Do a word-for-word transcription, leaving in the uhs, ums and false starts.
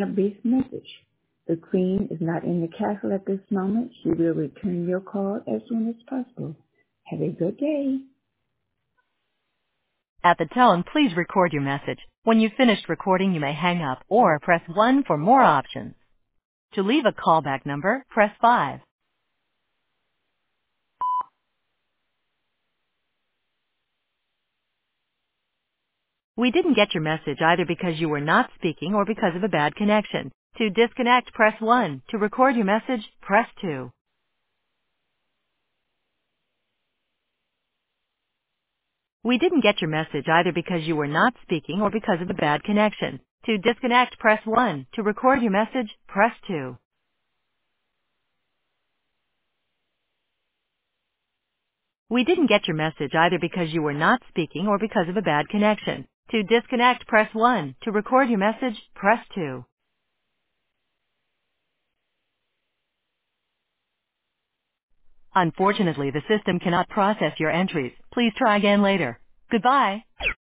a brief message. The Queen is not in the castle at this moment. She will return your call as soon as possible. Have a good day. At the tone, please record your message. When you've finished recording, you may hang up or press one for more options. To leave a callback number, press five. We didn't get your message either because you were not speaking or because of a bad connection. To disconnect, press one. To record your message, press two. We didn't get your message either because you were not speaking or because of a bad connection. To disconnect, press one. To record your message, press two. We didn't get your message either because you were not speaking or because of a bad connection. To disconnect, press one. To record your message, press two. Unfortunately, the system cannot process your entries. Please try again later. Goodbye.